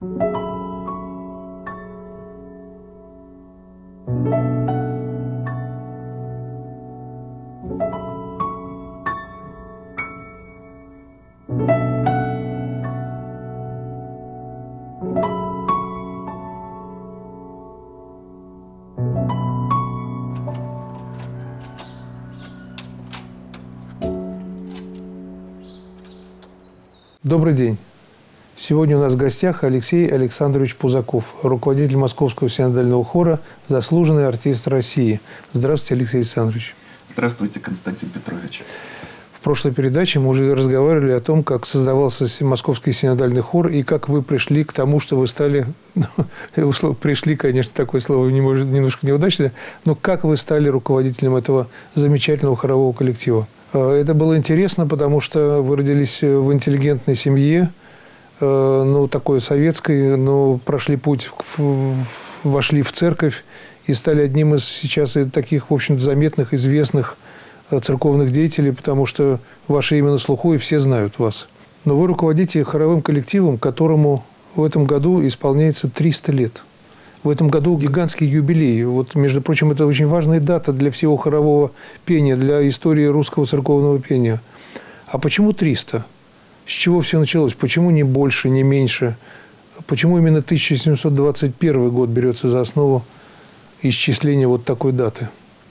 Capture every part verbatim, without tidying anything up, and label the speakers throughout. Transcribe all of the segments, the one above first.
Speaker 1: Добрый день. Сегодня у нас в гостях Алексей Александрович Пузаков, руководитель Московского синодального хора, заслуженный артист России. Здравствуйте, Алексей Александрович.
Speaker 2: Здравствуйте, Константин Петрович.
Speaker 1: В прошлой передаче мы уже разговаривали о том, как создавался Московский синодальный хор и как вы пришли к тому, что вы стали, ну, пришли, конечно, такое слово немножко неудачное, но как вы стали руководителем этого замечательного хорового коллектива. Это было интересно, потому что вы родились в интеллигентной семье, ну, такой советской, но прошли путь, вошли в церковь и стали одним из сейчас таких, в общем-то, заметных, известных церковных деятелей, потому что ваше имя на слуху, и все знают вас. Но вы руководите хоровым коллективом, которому в этом году исполняется триста лет. В этом году гигантский юбилей. Вот, между прочим, это очень важная дата для всего хорового пения, для истории русского церковного пения. А почему триста? С чего все началось? Почему не больше, не меньше? Почему именно тысяча семьсот двадцать первый год берется за основу исчисления вот такой даты?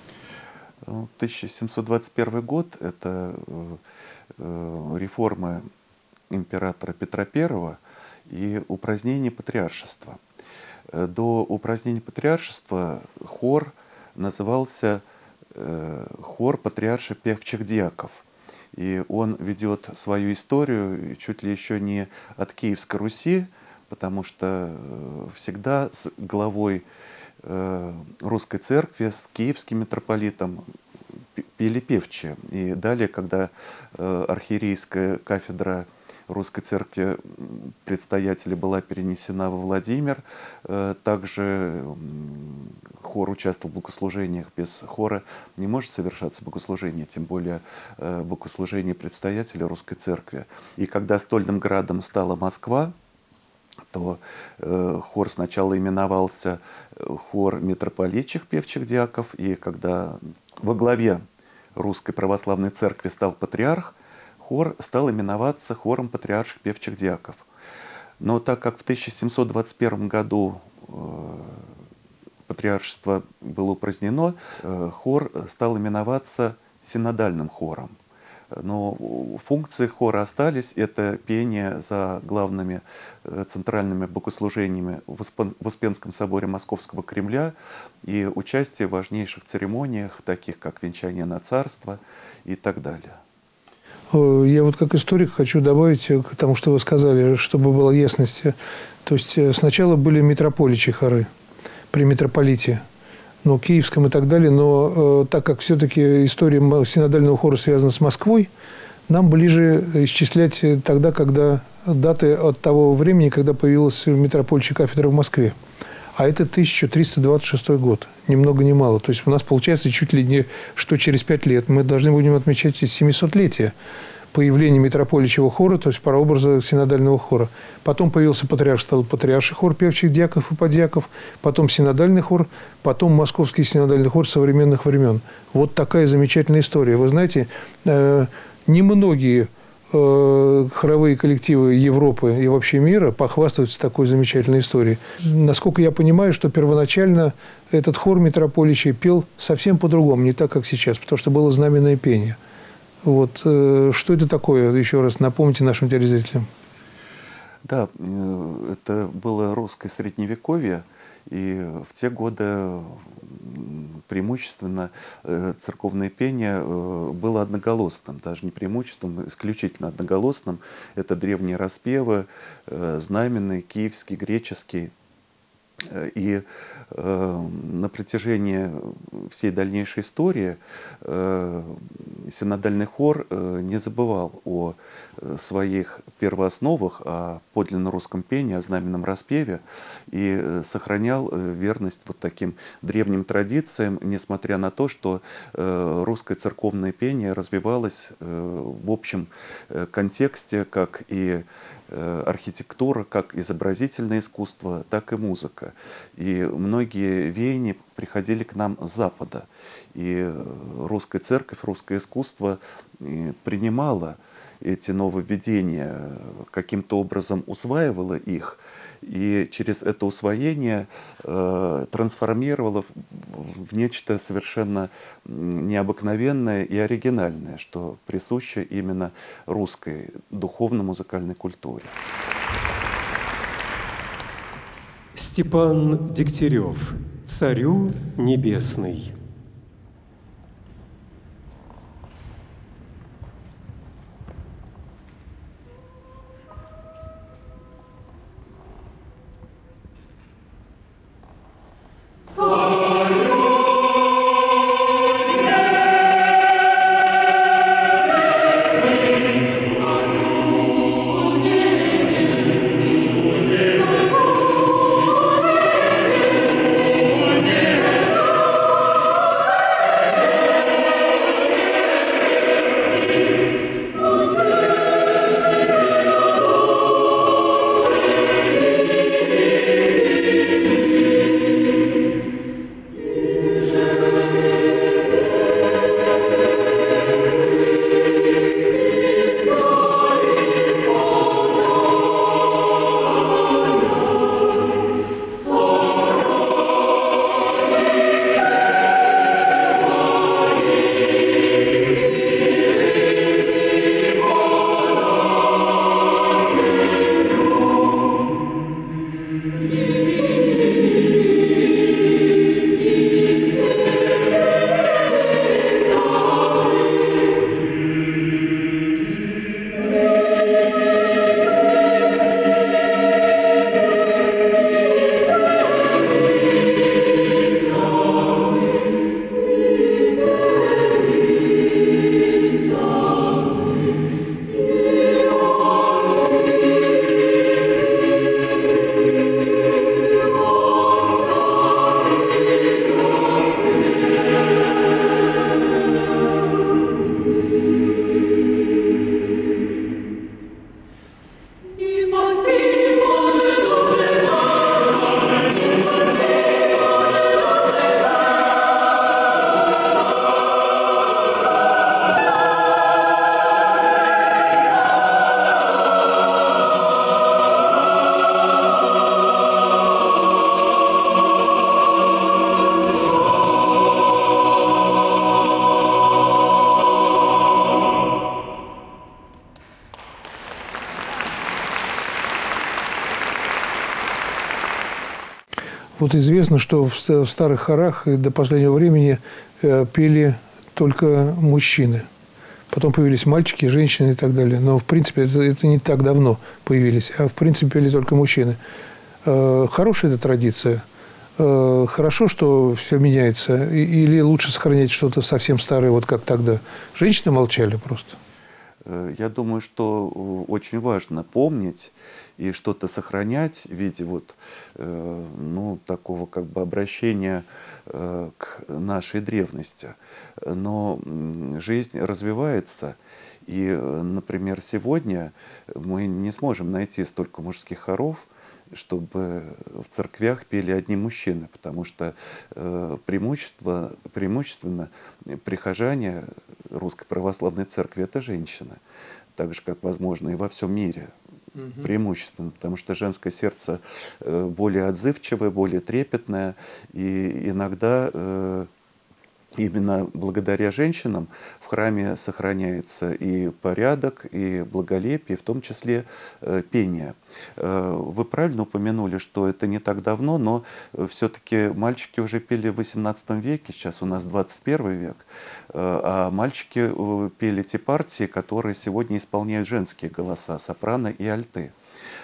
Speaker 2: тысяча семьсот двадцать первый год – это реформа императора Петра Первого и упразднение патриаршества. До упразднения патриаршества хор назывался хор патриарша певчих дьяков. И он ведет свою историю чуть ли еще не от Киевской Руси, потому что всегда с главой русской церкви, с киевским митрополитом пели певчие. И далее, когда архиерейская кафедра русской церкви предстоятеля была перенесена во Владимир, также хор участвовал в богослужениях. Без хора не может совершаться богослужение, тем более богослужение предстоятеля русской церкви. И когда стольным градом стала Москва, то э, хор сначала именовался хор митрополитчих певчих дьяков, и когда во главе Русской Православной Церкви стал патриарх, хор стал именоваться хором патриарших певчих дьяков. Но так как в тысяча семьсот двадцать первом году э, патриаршество было упразднено, э, хор стал именоваться синодальным хором. Но функции хора остались. Это пение за главными центральными богослужениями в Успенском соборе Московского Кремля и участие в важнейших церемониях, таких как венчание на царство и так далее.
Speaker 1: Я вот как историк хочу добавить к тому, что вы сказали, чтобы была ясность. То есть сначала были митрополичьи хоры при митрополите, ну, киевском и так далее, но э, так как все-таки история синодального хора связана с Москвой, нам ближе исчислять тогда, когда даты от того времени, когда появилась митрополичья кафедра в Москве. А это тысяча триста двадцать шестой год, ни много ни мало. То есть у нас получается чуть ли не что через пять лет мы должны будем отмечать семисотлетие появления митрополичьего хора, то есть прообраза синодального хора. Потом появился патриарх, стал патриарший хор певчих дьяков и подьяков, потом синодальный хор, потом московский синодальный хор современных времен. Вот такая замечательная история. Вы знаете, э, немногие э, хоровые коллективы Европы и вообще мира похвастаются такой замечательной историей. Насколько я понимаю, что первоначально этот хор митрополичий пел совсем по-другому, не так, как сейчас, потому что было знаменное пение. Вот. Что это такое? Еще раз напомните нашим телезрителям.
Speaker 2: Да, это было русское средневековье, и в те годы преимущественно церковное пение было одноголосным, даже не преимущественно, исключительно одноголосным. Это древние распевы, знаменный, киевский, греческий. И э, на протяжении всей дальнейшей истории э, синодальный хор э, не забывал о своих первоосновах, о подлинно русском пении, о знаменном распеве и э, сохранял э, верность вот таким древним традициям, несмотря на то, что э, русское церковное пение развивалось э, в общем э, контексте, как и архитектура, как изобразительное искусство, так и музыка. И многие веяния приходили к нам с Запада. И русская церковь, русское искусство принимало эти нововведения, каким-то образом усваивала их, и через это усвоение э, трансформировала в, в нечто совершенно необыкновенное и оригинальное, что присуще именно русской духовно-музыкальной культуре.
Speaker 3: Степан Дегтярев, «Царю небесный».
Speaker 1: Вот известно, что в ста- в старых хорах и до последнего времени э, пели только мужчины. Потом появились мальчики, женщины и так далее. Но, в принципе, это, это не так давно появились. А, в принципе, пели только мужчины. Э, хорошая эта традиция. Э, хорошо, что все меняется. И- или лучше сохранять что-то совсем старое, вот как тогда. Женщины молчали просто.
Speaker 2: Э, Я думаю, что э, очень важно помнить и что-то сохранять в виде вот, э, ну, такого как бы обращения э, к нашей древности. Но м, жизнь развивается, и, э, например, сегодня мы не сможем найти столько мужских хоров, чтобы в церквях пели одни мужчины, потому что э, преимущество, преимущественно прихожане Русской Православной Церкви – это женщины, так же, как, возможно, и во всем мире.
Speaker 1: Мгм.
Speaker 2: Преимущественно, потому что женское сердце э, более отзывчивое, более трепетное, и иногда э, именно благодаря женщинам в храме сохраняется и порядок, и благолепие, в том числе э, пение. Э, Вы правильно упомянули, что это не так давно, но все-таки мальчики уже пели в восемнадцатом веке, сейчас у нас двадцать первый век, э, а мальчики э, пели те партии, которые сегодня исполняют женские голоса, сопрано и альты.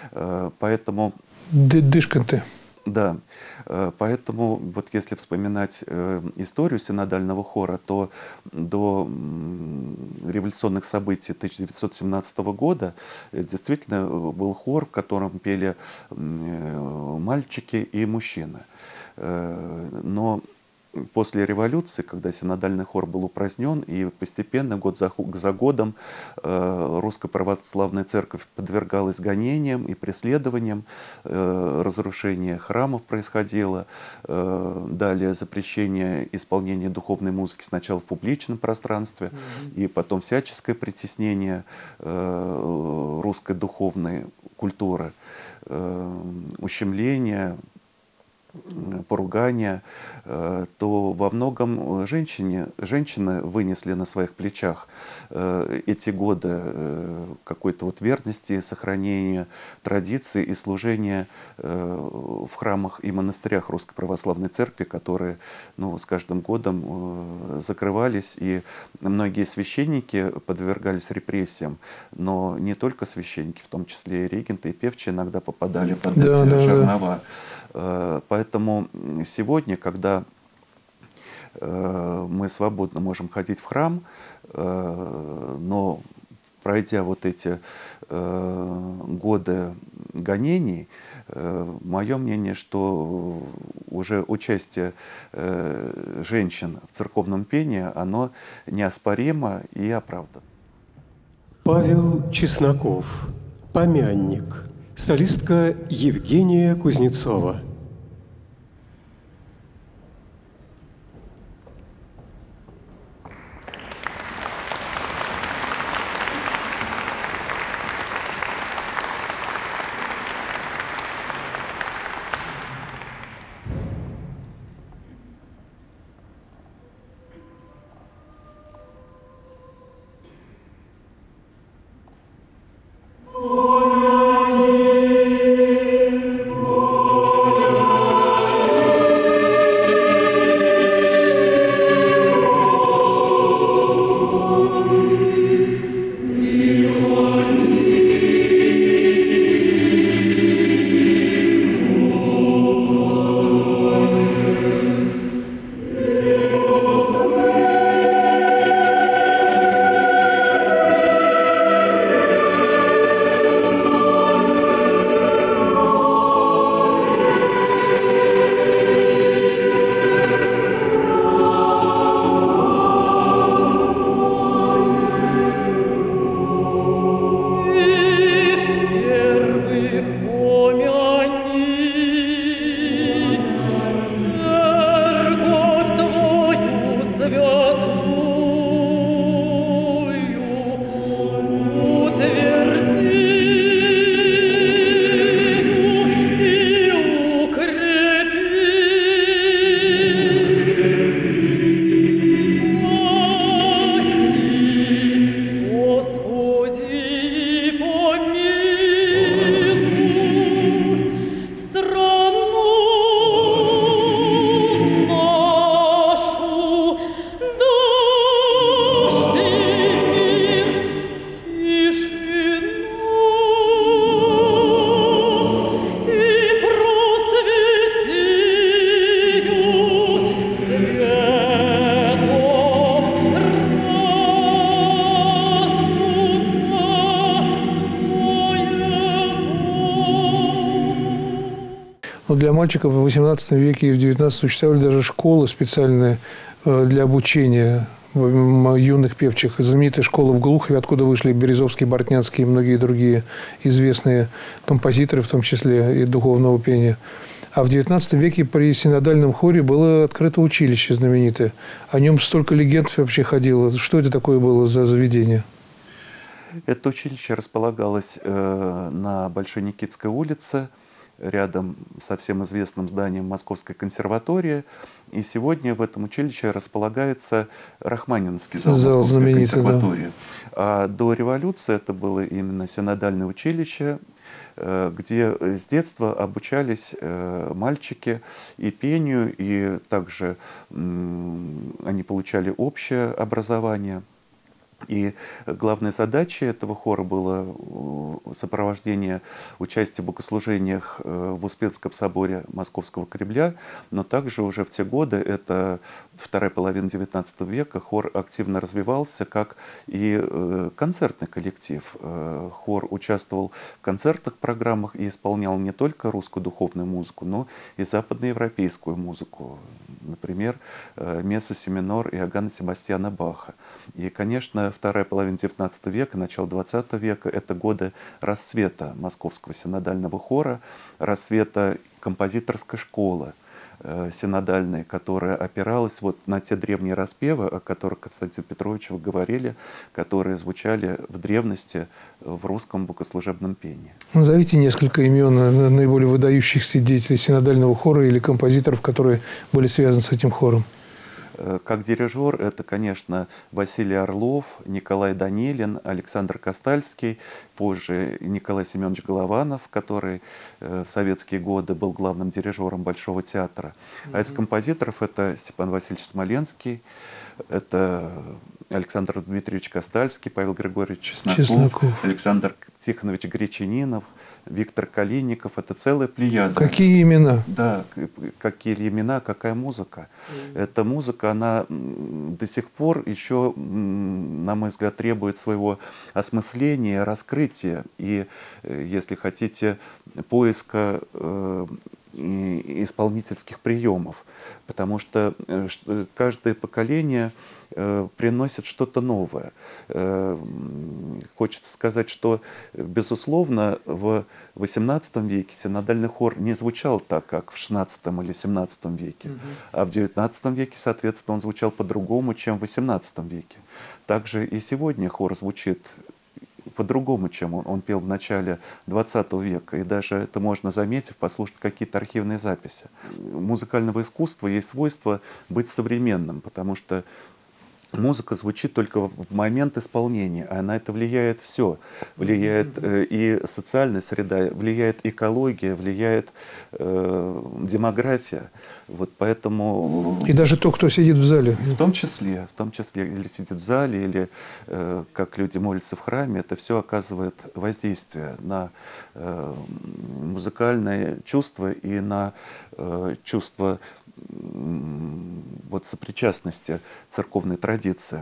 Speaker 2: Э, Поэтому
Speaker 1: Д- Дышканты.
Speaker 2: да, э, поэтому вот если вспоминать э, историю синодального хора, то до м, революционных событий тысяча девятьсот семнадцатого года э, действительно э, был хор, в котором пели м, э, мальчики и мужчины. Э, Но после революции, когда синодальный хор был упразднен, и постепенно, год за, за годом, э, Русская Православная Церковь подвергалась гонениям и преследованиям, э, разрушение храмов происходило, э, далее запрещение исполнения духовной музыки сначала в публичном пространстве, mm-hmm. и потом всяческое притеснение э, русской духовной культуры, э, ущемление, поругания, то во многом женщине, женщины вынесли на своих плечах эти годы какой-то вот верности, сохранения традиций и служения в храмах и монастырях Русской Православной Церкви, которые, ну, с каждым годом закрывались, и многие священники подвергались репрессиям, но не только священники, в том числе и регенты, и певчие иногда попадали под эти
Speaker 1: да, да,
Speaker 2: жернова. Да. Поэтому сегодня, когда мы свободно можем ходить в храм, но пройдя вот эти годы гонений, мое мнение, что уже участие женщин в церковном пении, оно неоспоримо и оправдано.
Speaker 3: Павел Чесноков, помянник, солистка Евгения Кузнецова.
Speaker 1: Но для мальчиков в восемнадцатом веке и в девятнадцатом существовали даже школы специальные для обучения юных певчих. Знаменитая школа в Глухове, откуда вышли Березовский, Бортнянский и многие другие известные композиторы, в том числе и духовного пения. А в девятнадцатом веке при синодальном хоре было открыто училище знаменитое. О нем столько легенд вообще ходило. Что это такое было за заведение?
Speaker 2: Это училище располагалось э, на Большой Никитской улице, рядом со всем известным зданием Московской консерватории. И сегодня в этом училище располагается Рахманинский зал, зал Московской консерватории. Да. А до революции это было именно синодальное училище, где с детства обучались мальчики и пению, и также они получали общее образование. И главной задачей этого хора было сопровождение участия в богослужениях в Успенском соборе Московского Кремля, но также уже в те годы, это вторая половина девятнадцатого века, хор активно развивался как и концертный коллектив. Хор участвовал в концертных программах и исполнял не только русскую духовную музыку, но и западноевропейскую музыку. например, Мессу си минор Иоганна Себастьяна Баха. И, конечно, вторая половина девятнадцатого века, начало двадцатого века — это годы расцвета Московского синодального хора, расцвета композиторской школы синодальной, которая опиралась вот на те древние распевы, о которых, Константин Петрович, вы говорили, которые звучали в древности в русском богослужебном пении.
Speaker 1: Назовите несколько имен наиболее выдающихся деятелей синодального хора или композиторов, которые были связаны с этим хором.
Speaker 2: Как дирижер это, конечно, Василий Орлов, Николай Данилин, Александр Костальский, позже Николай Семенович Голованов, который в советские годы был главным дирижером Большого театра. Mm-hmm. А из композиторов это Степан Васильевич Смоленский, это Александр Дмитриевич Костальский, Павел Григорьевич Чесноков, Чесноков. Александр Тихонович Гречанинов, Виктор Калинников. Это целая плеяда.
Speaker 1: Какие имена?
Speaker 2: Да, какие имена, какая музыка. Mm. Эта музыка, она до сих пор еще, на мой взгляд, требует своего осмысления, раскрытия и, если хотите, поиска э, исполнительских приемов. Потому что каждое поколение э, приносит что-то новое. Э, хочется сказать, что, безусловно, в восемнадцатом веке синодальный хор не звучал так, как в шестнадцатом или семнадцатом веке. Mm-hmm. А в девятнадцатом веке, соответственно, он звучал по-другому, чем в восемнадцатом веке. Также и сегодня хор звучит по-другому, чем он, он пел в начале двадцатого века. И даже это можно заметить, послушать какие-то архивные записи. У музыкального искусства есть свойство быть современным, потому что музыка звучит только в момент исполнения, а на это влияет все. Влияет э, и социальная среда, влияет экология, влияет э, демография. Вот поэтому...
Speaker 1: И даже то, кто сидит в зале.
Speaker 2: В том числе, в том числе, или сидит в зале, или э, как люди молятся в храме, это все оказывает воздействие на э, музыкальное чувство и на э, чувство вот сопричастности церковной традиции.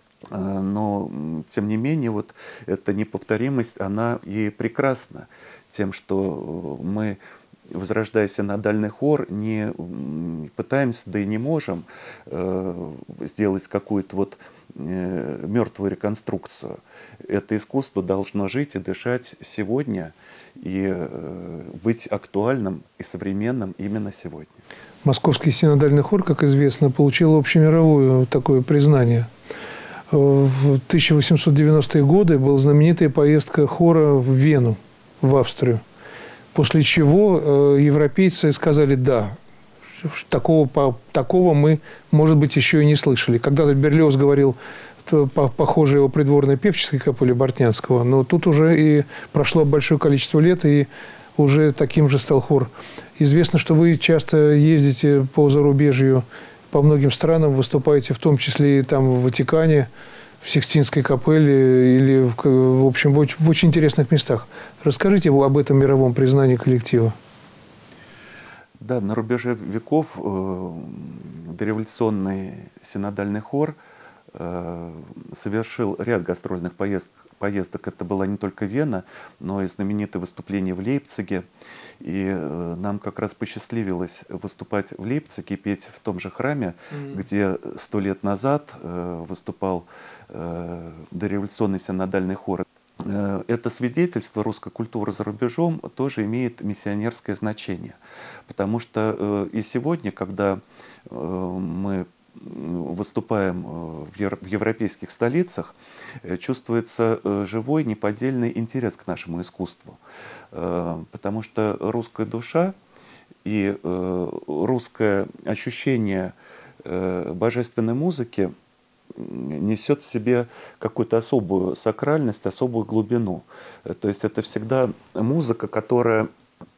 Speaker 2: Но, тем не менее, вот эта неповторимость, она и прекрасна тем, что мы, возрождая синодальный хор, не пытаемся, да и не можем э, сделать какую-то вот э, мертвую реконструкцию. Это искусство должно жить и дышать сегодня и э, быть актуальным и современным именно сегодня.
Speaker 1: Московский синодальный хор, как известно, получил общемировое такое признание. В тысяча восемьсот девяностые годы была знаменитая поездка хора в Вену, в Австрию. После чего европейцы сказали «да». Такого, такого мы, может быть, еще и не слышали. Когда-то Берлиоз говорил, похоже, его придворной певческой капелле Бортнянского, но тут уже и прошло большое количество лет, и уже таким же стал хор. Известно, что вы часто ездите по зарубежью, по многим странам, выступаете, в том числе и там в Ватикане, в Сикстинской капелле или, в, в общем, в очень, в очень интересных местах. Расскажите об этом мировом признании коллектива.
Speaker 2: Да, на рубеже веков э, дореволюционный синодальный хор э, совершил ряд гастрольных поездок. поездок. Это была не только Вена, но и знаменитое выступление в Лейпциге. И э, нам как раз посчастливилось выступать в Лейпциге, петь в том же храме, mm-hmm. где сто лет назад э, выступал э, дореволюционный синодальный хор. Э, это свидетельство русской культуры за рубежом тоже имеет миссионерское значение. Потому что э, и сегодня, когда э, мы выступаем в европейских столицах, чувствуется живой, неподдельный интерес к нашему искусству. Потому что русская душа и русское ощущение божественной музыки несет в себе какую-то особую сакральность, особую глубину. То есть это всегда музыка, которая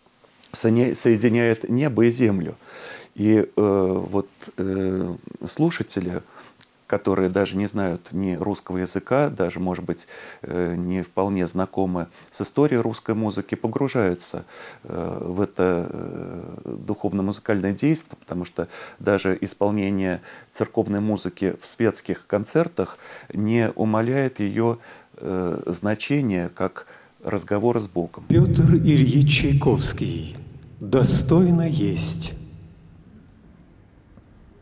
Speaker 2: соединяет небо и землю. И э, вот э, слушатели, которые даже не знают ни русского языка, даже, может быть, э, не вполне знакомы с историей русской музыки, погружаются э, в это э, духовно-музыкальное действие, потому что даже исполнение церковной музыки в светских концертах не умаляет ее э, значение как разговора с Богом.
Speaker 3: Петр Ильич Чайковский. Достойно есть.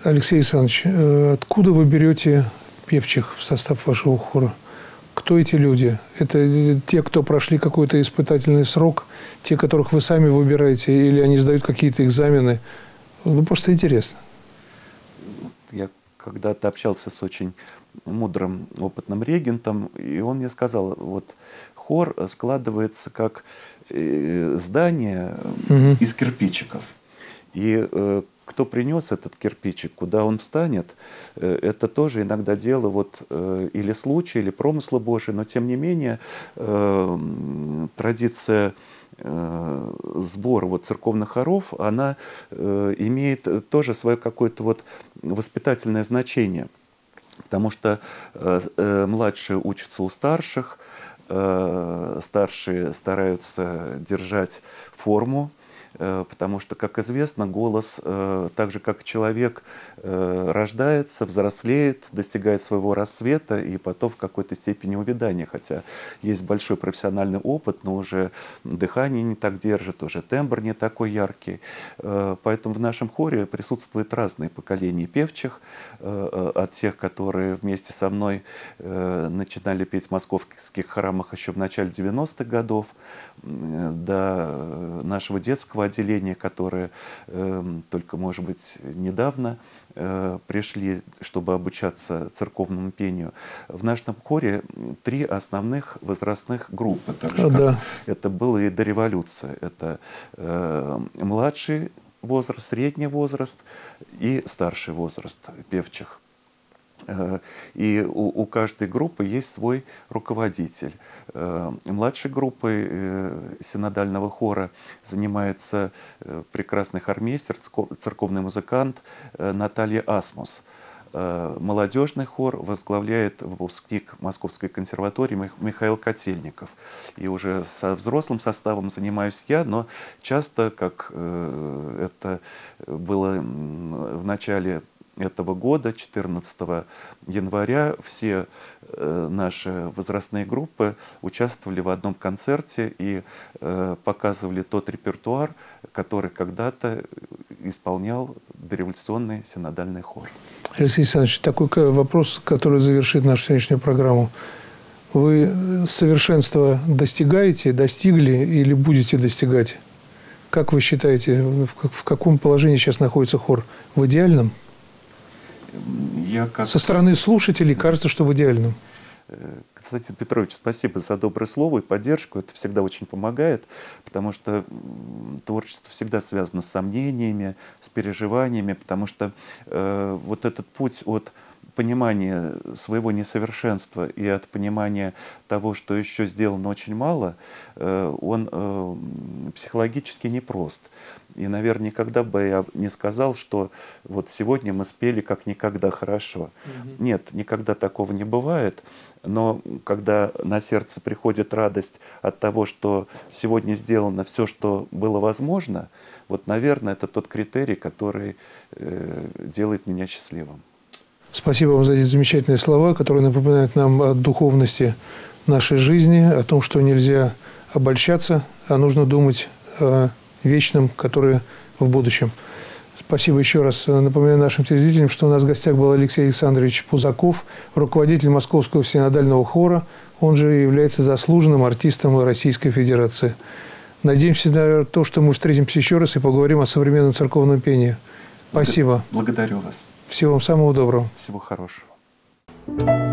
Speaker 1: Алексей Александрович, откуда вы берете певчих в состав вашего хора? Кто эти люди? Это те, кто прошли какой-то испытательный срок, те, которых вы сами выбираете, или они сдают какие-то экзамены? Ну, просто интересно.
Speaker 2: Я когда-то общался с очень мудрым, опытным регентом, и он мне сказал, вот хор складывается как здание угу. из кирпичиков. И э, кто принес этот кирпичик, куда он встанет, э, это тоже иногда дело вот, э, или случая, или промысла Божия, но тем не менее э, традиция э, сбора вот, церковных хоров, она э, имеет тоже свое какое-то вот воспитательное значение, потому что э, э, младшие учатся у старших, э, старшие стараются держать форму, потому что, как известно, голос, так же как человек, рождается, взрослеет, достигает своего рассвета и потом в какой-то степени увядания. Хотя есть большой профессиональный опыт, но уже дыхание не так держит, уже тембр не такой яркий. Поэтому в нашем хоре присутствуют разные поколения певчих, от тех, которые вместе со мной начинали петь в московских храмах еще в начале девяностых годов, до нашего детского отделения, которые э, только, может быть, недавно э, пришли, чтобы обучаться церковному пению. В нашем хоре три основных возрастных группы. Так же,
Speaker 1: да.
Speaker 2: Это было и до революции. Это э, младший возраст, средний возраст и старший возраст певчих. И у, у каждой группы есть свой руководитель. Младшей группой синодального хора занимается прекрасный хормейстер, церковный музыкант Наталья Асмус. Молодежный хор возглавляет выпускник Московской консерватории Михаил Котельников. И уже со взрослым составом занимаюсь я, но часто, как это было в начале этого года, четырнадцатого января, все э, наши возрастные группы участвовали в одном концерте и э, показывали тот репертуар, который когда-то исполнял дореволюционный синодальный хор.
Speaker 1: Алексей Александрович, такой вопрос, который завершит нашу сегодняшнюю программу. Вы совершенства достигаете, достигли или будете достигать? Как вы считаете, в каком положении сейчас находится хор? В идеальном?
Speaker 2: Я как...
Speaker 1: Со стороны слушателей кажется, что в идеальном.
Speaker 2: Константин Петрович, спасибо за доброе слово и поддержку. Это всегда очень помогает, потому что творчество всегда связано с сомнениями, с переживаниями, потому что э, вот этот путь от понимания своего несовершенства и от понимания того, что еще сделано очень мало, э, он э, психологически непрост. И, наверное, никогда бы я не сказал, что вот сегодня мы спели как никогда хорошо. Mm-hmm. Нет, никогда такого не бывает. Но когда на сердце приходит радость от того, что сегодня сделано все, что было возможно, вот, наверное, это тот критерий, который э, делает меня счастливым.
Speaker 1: Спасибо вам за эти замечательные слова, которые напоминают нам о духовности нашей жизни, о том, что нельзя обольщаться, а нужно думать о вечном, которое в будущем. Спасибо еще раз. Напоминаю нашим телезрителям, что у нас в гостях был Алексей Александрович Пузаков, руководитель Московского синодального хора. Он же является заслуженным артистом Российской Федерации. Надеемся на то, что мы встретимся еще раз и поговорим о современном церковном пении. Спасибо.
Speaker 2: Благодарю вас.
Speaker 1: Всего вам самого доброго.
Speaker 2: Всего хорошего.